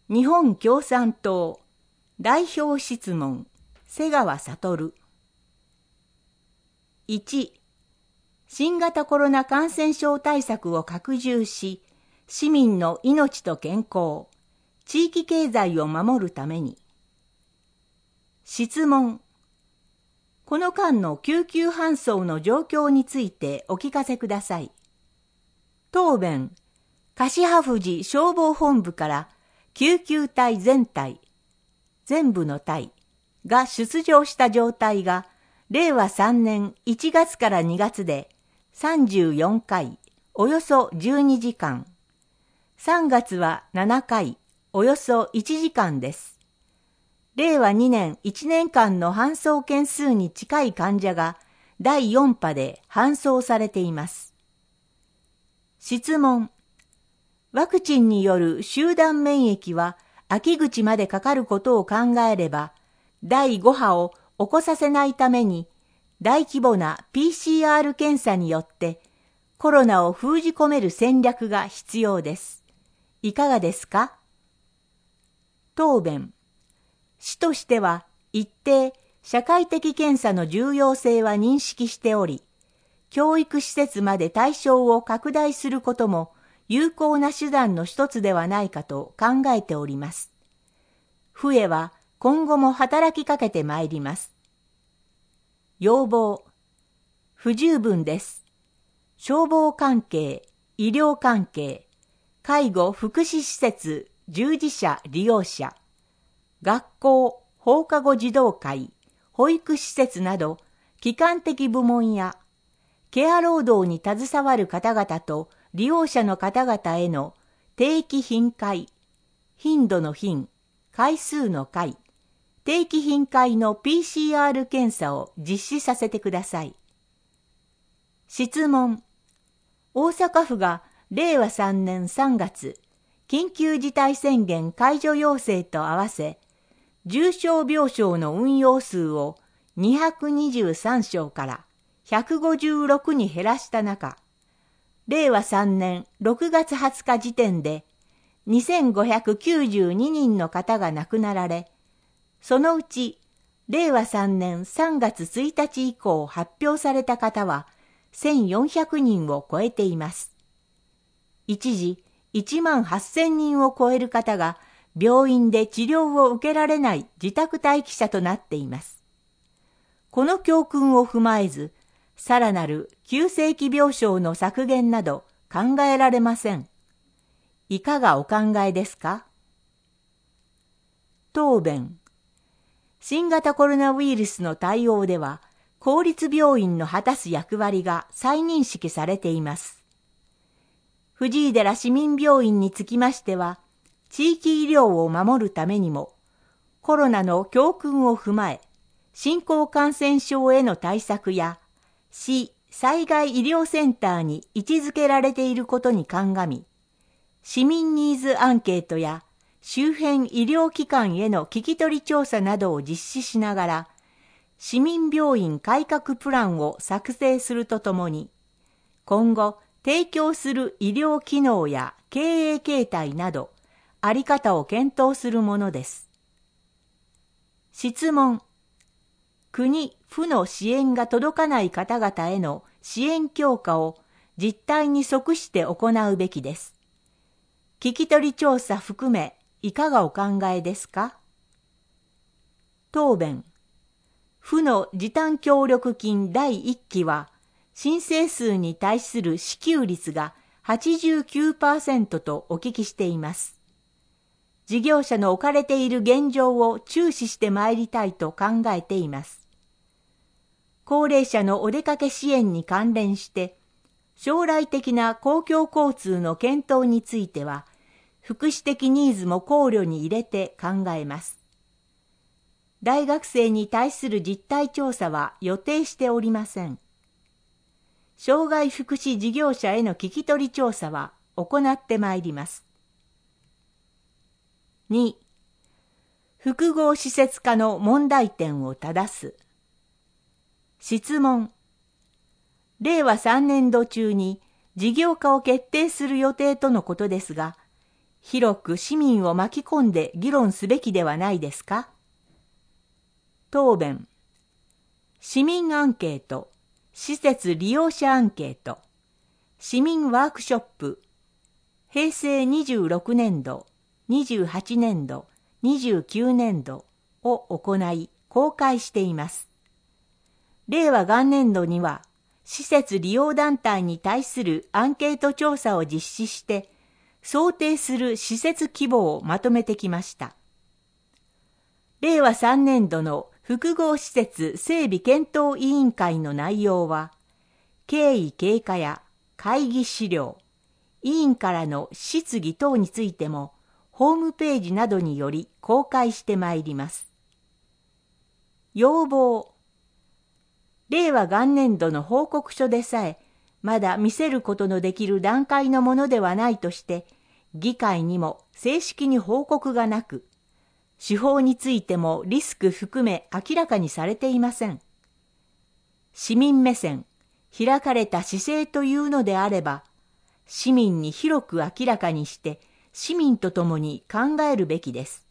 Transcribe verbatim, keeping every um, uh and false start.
日本共産党代表質問瀬川悟。いち、新型コロナ感染症対策を拡充し、市民の命と健康、地域経済を守るために。質問。この間の救急搬送の状況についてお聞かせください。答弁。橿羽富士消防本部から救急隊全隊、全部の隊が出場した状態が、れいわさんねんいちがつからにがつでさんじゅうよんかい、およそじゅうにじかん。さんがつはななかい、およそいちじかんです。れいわにねんいちねんかんの搬送件数に近い患者がだいよんぱで搬送されています。質問。ワクチンによる集団免疫は秋口までかかることを考えれば、だいごはを起こさせないために、大規模な ピーシーアール 検査によってコロナを封じ込める戦略が必要です。いかがですか？答弁。市としては一定社会的検査の重要性は認識しており、教育施設まで対象を拡大することも有効な手段の一つではないかと考えております。府へは今後も働きかけてまいります。要望。不十分です。消防関係、医療関係、介護福祉施設従事者利用者、学校、放課後児童会、保育施設など基幹的部門やケア労働に携わる方々と利用者の方々への定期頻回、頻度の頻、回数の回、定期頻回の ピーシーアール 検査を実施させてください。質問。大阪府がれいわさんねんさんがつ、緊急事態宣言解除要請と合わせ、重症病床の運用数をにひゃくにじゅうさんしょうからひゃくごじゅうろくに減らした中、れいわさんねんろくがつはつか時点でにせんごひゃくきゅうじゅうににんの方が亡くなられ、そのうちれいわさんねんさんがつついたち以降発表された方はせんよんひゃくにんを超えています。一時いちまんはっせんにんを超える方が病院で治療を受けられない自宅待機者となっています。この教訓を踏まえず、さらなる急性期病床の削減など考えられません。いかがお考えですか？答弁。新型コロナウイルスの対応では、公立病院の果たす役割が再認識されています。藤井寺市民病院につきましては、地域医療を守るためにも、コロナの教訓を踏まえ、新興感染症への対策や、市災害医療センターに位置づけられていることに鑑み、市民ニーズアンケートや周辺医療機関への聞き取り調査などを実施しながら、市民病院改革プランを作成するとともに、今後提供する医療機能や経営形態など、あり方を検討するものです。質問。国、府の支援が届かない方々への支援強化を実態に即して行うべきです。聞き取り調査含め、いかがお考えですか？答弁。府の時短協力金だいいっきは、申請数に対する支給率が はちじゅうきゅうパーセント とお聞きしています。事業者の置かれている現状を注視してまいりたいと考えています。高齢者のお出かけ支援に関連して、将来的な公共交通の検討については、福祉的ニーズも考慮に入れて考えます。大学生に対する実態調査は予定しておりません。障害福祉事業者への聞き取り調査は行ってまいります。に、複合施設化の問題点を正す。質問。れいわさんねんど中に事業化を決定する予定とのことですが、 広く市民を巻き込んで議論すべきではないですか。答弁。市民アンケート、施設利用者アンケート、市民ワークショップ、へいせいにじゅうろくねんど、にじゅうはちねんど、にじゅうきゅうねんどを行い公開しています。れいわ元年度には、施設利用団体に対するアンケート調査を実施して、想定する施設規模をまとめてきました。れいわさんねんどの複合施設整備検討委員会の内容は、経緯経過や会議資料、委員からの質疑等についても、ホームページなどにより公開してまいります。要望。れいわ元年度の報告書でさえ、まだ見せることのできる段階のものではないとして、議会にも正式に報告がなく、手法についてもリスク含め明らかにされていません。市民目線、開かれた姿勢というのであれば、市民に広く明らかにして、市民と共に考えるべきです。